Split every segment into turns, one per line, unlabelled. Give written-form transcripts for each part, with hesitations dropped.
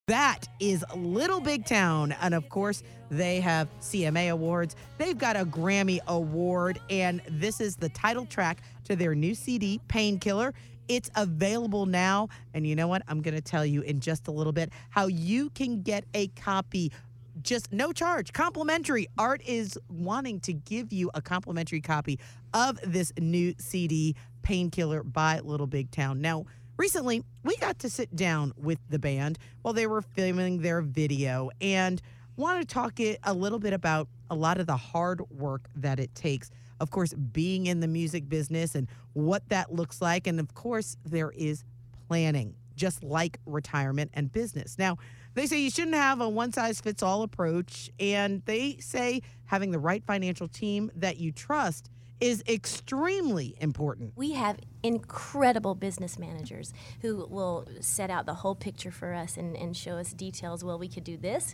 That is Little Big Town. And of course, they have CMA awards. They've got a Grammy award. And this is the title track to their new CD, Painkiller. It's available now. And you know what? I'm going to tell you in just a little bit how you can get a copy. Just no charge, complimentary. Art is wanting to give you a complimentary copy of this new CD, Painkiller by Little Big Town. Now, recently, we got to sit down with the band while they were filming their video and want to talk a little bit about a lot of the hard work that it takes. Of course, being in the music business and what that looks like. And of course, there is planning, just like retirement and business. Now, they say you shouldn't have a one-size-fits-all approach, and they say having the right financial team that you trust is extremely important.
We have incredible business managers who will set out the whole picture for us and show us details. Well, we could do this,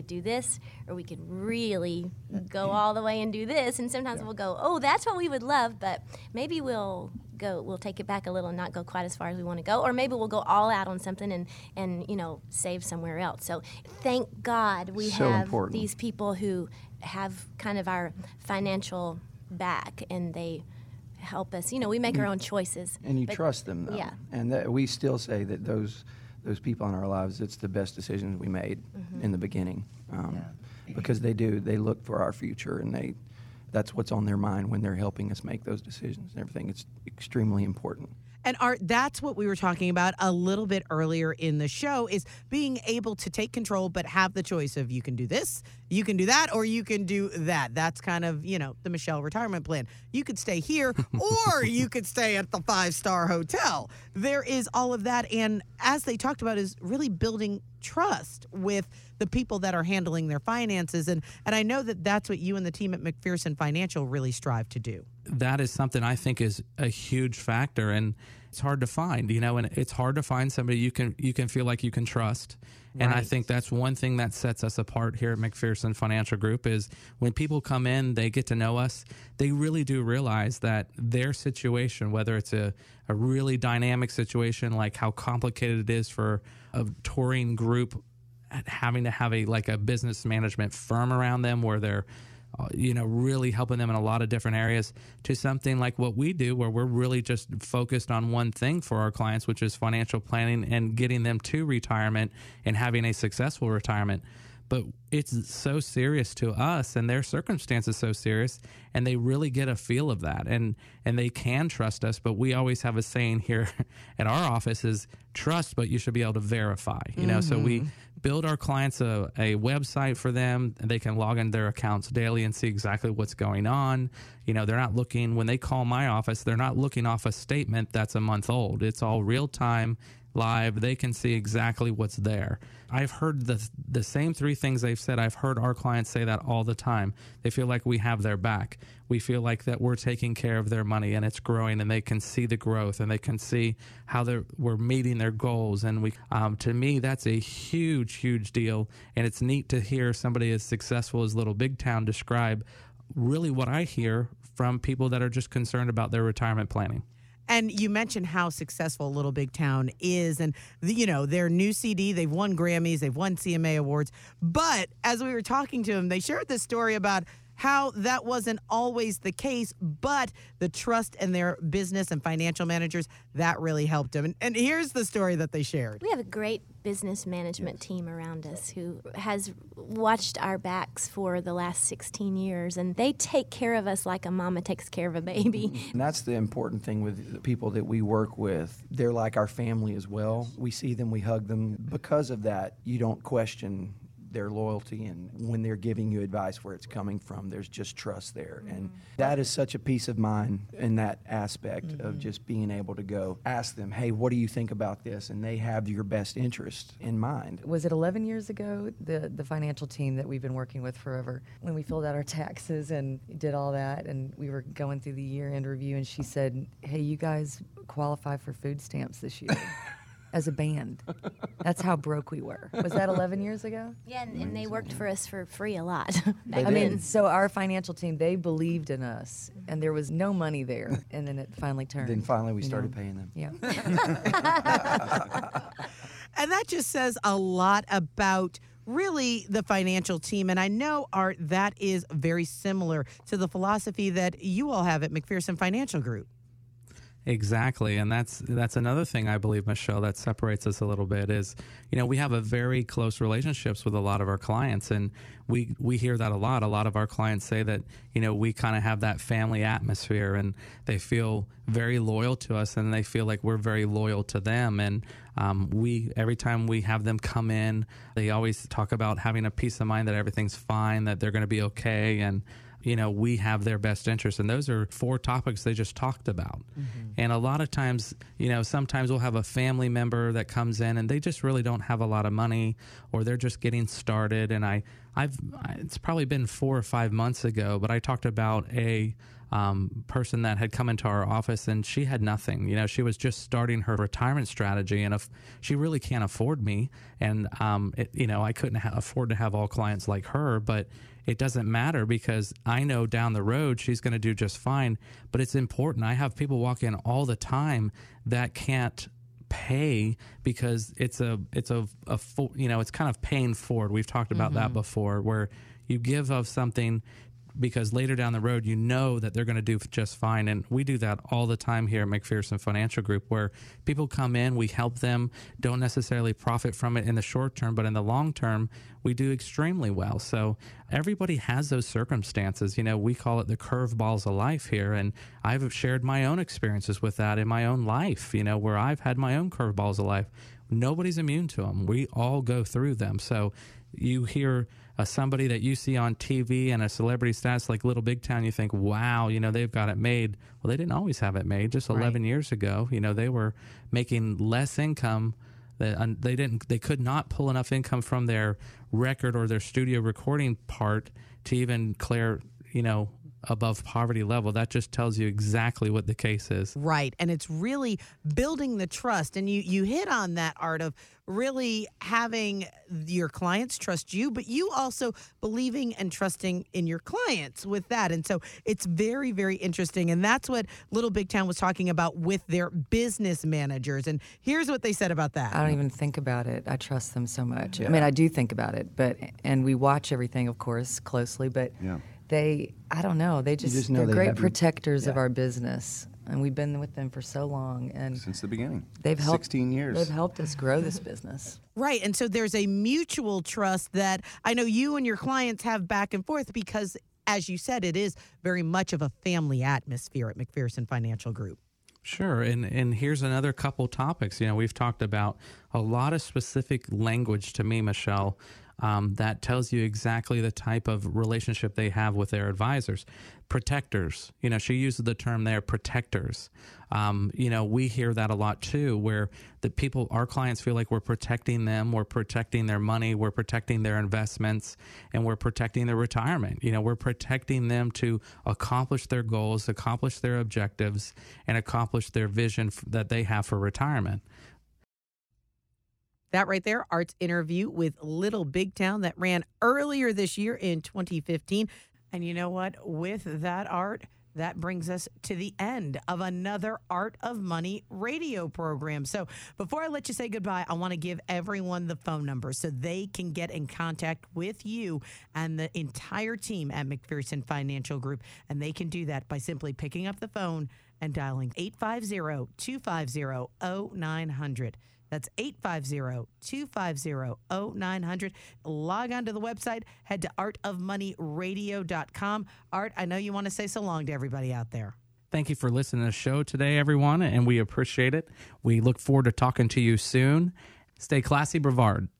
or we could really go all the way and do this. And sometimes we'll go, oh, that's what we would love, but maybe we'll take it back a little and not go quite as far as we want to go, or maybe we'll go all out on something and save somewhere else. So thank God we have these people who have kind of our financial back, and they help us. We make our own choices.
And you trust them, though.
Yeah.
And we still say that those people in our lives, it's the best decisions we made in the beginning. Because they look for our future, and that's what's on their mind when they're helping us make those decisions and everything. It's extremely important.
And Art, that's what we were talking about a little bit earlier in the show, is being able to take control but have the choice of you can do this, you can do that, or you can do that. That's kind of, the Michelle retirement plan. You could stay here or you could stay at the 5-star hotel. There is all of that. And as they talked about, is really building trust with the people that are handling their finances. And I know that that's what you and the team at McPherson Financial really strive to do.
That is something I think is a huge factor, and it's hard to find, and it's hard to find somebody you can feel like you can trust. And I think that's one thing that sets us apart here at McPherson Financial Group is when people come in, they get to know us, they really do realize that their situation, whether it's a really dynamic situation, like how complicated it is for a touring group having to have a business management firm around them where they're really helping them in a lot of different areas, to something like what we do where we're really just focused on one thing for our clients, which is financial planning and getting them to retirement and having a successful retirement. But it's so serious to us, and their circumstance is so serious, and they really get a feel of that, and they can trust us. But we always have a saying here at our office is trust, but you should be able to verify. So we build our clients a website for them, and they can log in their accounts daily and see exactly what's going on. They're not looking, when they call my office, they're not looking off a statement that's a month old. It's all real time, live. They can see exactly what's there. I've heard the same three things they've said. I've heard our clients say that all the time. They feel like we have their back. We feel like that we're taking care of their money and it's growing, and they can see the growth, and they can see how we're meeting their goals. And to me, that's a huge, huge deal. And it's neat to hear somebody as successful as Little Big Town describe really what I hear from people that are just concerned about their retirement planning.
And you mentioned how successful Little Big Town is, and their new CD, they've won Grammys, they've won CMA awards. But as we were talking to them, they shared this story about how that wasn't always the case, but the trust in their business and financial managers, that really helped them. And here's the story that they shared.
We have a great business management team around us who has watched our backs for the last 16 years, and they take care of us like a mama takes care of a baby.
And that's the important thing with the people that we work with. They're like our family as well. We see them, we hug them. Because of that, you don't question their loyalty, and when they're giving you advice, where it's coming from, there's just trust there. And that is such a peace of mind in that aspect of just being able to go ask them, hey, what do you think about this? And they have your best interest in mind.
Was it 11 years ago, the financial team that we've been working with forever, when we filled out our taxes and did all that, and we were going through the year-end review, and she said, hey, you guys qualify for food stamps this year. As a band. That's how broke we were. Was that 11 years ago?
Yeah, and they worked for us for free a lot.
So our financial team, they believed in us, and there was no money there, and then it finally turned.
Then finally we started paying them.
Yeah.
And that just says a lot about really the financial team. And I know, Art, that is very similar to the philosophy that you all have at McPherson Financial Group.
Exactly, and that's another thing I believe, Michelle, that separates us a little bit is, we have a very close relationships with a lot of our clients, and we hear that a lot. A lot of our clients say that, we kind of have that family atmosphere, and they feel very loyal to us, and they feel like we're very loyal to them. And every time we have them come in, they always talk about having a peace of mind that everything's fine, that they're going to be okay, and we have their best interest. And those are 4 topics they just talked about. Mm-hmm. And a lot of times, sometimes we'll have a family member that comes in and they just really don't have a lot of money, or they're just getting started. And it's probably been 4 or 5 months ago, but I talked about a person that had come into our office and she had nothing. She was just starting her retirement strategy, and if she really can't afford me, and I couldn't afford to have all clients like her, but it doesn't matter because I know down the road she's going to do just fine. But it's important. I have people walk in all the time that can't pay because it's full, it's kind of paying forward. We've talked about that before, where you give of something because later down the road, that they're going to do just fine. And we do that all the time here at McPherson Financial Group, where people come in, we help them, don't necessarily profit from it in the short term, but in the long term, we do extremely well. So everybody has those circumstances. We call it the curveballs of life here. And I've shared my own experiences with that in my own life, where I've had my own curveballs of life. Nobody's immune to them. We all go through them. So you hear somebody that you see on TV and a celebrity status like Little Big Town, you think, wow, they've got it made. Well, they didn't always have it made. Just 11 years ago, they were making less income. They could not pull enough income from their record or their studio recording part to even clear, above poverty level. That just tells you exactly what the case is.
Right. And it's really building the trust. And you hit on that, Art, of really having your clients trust you, but you also believing and trusting in your clients with that. And so it's very, very interesting. And that's what Little Big Town was talking about with their business managers. And here's what they said about that.
I don't even think about it. I trust them so much. Yeah. I mean, I do think about it, and we watch everything, of course, closely, but I don't know. They're great protectors of our business. And we've been with them for so long. And
since the beginning.
They've helped
16 years.
They've helped us grow this business.
Right. And so there's a mutual trust that I know you and your clients have back and forth because, as you said, it is very much of a family atmosphere at McPherson Financial Group.
Sure. And here's another couple topics. We've talked about a lot of specific language to me, Michelle, that tells you exactly the type of relationship they have with their advisors. Protectors, she uses the term there, protectors. We hear that a lot too, where our clients feel like we're protecting them, we're protecting their money, we're protecting their investments, and we're protecting their retirement. We're protecting them to accomplish their goals, accomplish their objectives, and accomplish their vision that they have for retirement.
That right there, Art's interview with Little Big Town that ran earlier this year in 2015. And you know what? With that, Art, that brings us to the end of another Art of Money radio program. So before I let you say goodbye, I want to give everyone the phone number so they can get in contact with you and the entire team at McPherson Financial Group. And they can do that by simply picking up the phone and dialing 850-250-0900. That's 850-250-0900. Log on to the website. Head to artofmoneyradio.com. Art, I know you want to say so long to everybody out there.
Thank you for listening to the show today, everyone, and we appreciate it. We look forward to talking to you soon. Stay classy, Brevard.